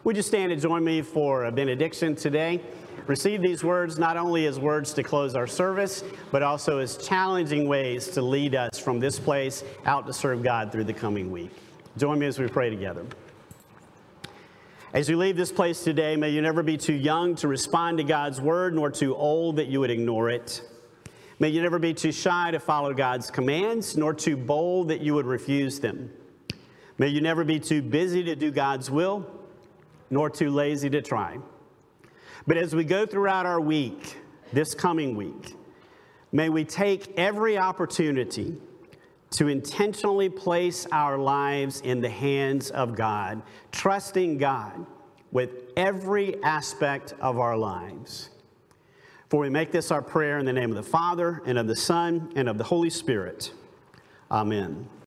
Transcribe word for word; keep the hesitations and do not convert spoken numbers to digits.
Would you stand and join me for a benediction today? Receive these words not only as words to close our service, but also as challenging ways to lead us from this place out to serve God through the coming week. Join me as we pray together. As you leave this place today, may you never be too young to respond to God's word, nor too old that you would ignore it. May you never be too shy to follow God's commands, nor too bold that you would refuse them. May you never be too busy to do God's will, nor too lazy to try. But as we go throughout our week, this coming week, may we take every opportunity to intentionally place our lives in the hands of God, trusting God with every aspect of our lives. For we make this our prayer in the name of the Father, and of the Son, and of the Holy Spirit. Amen.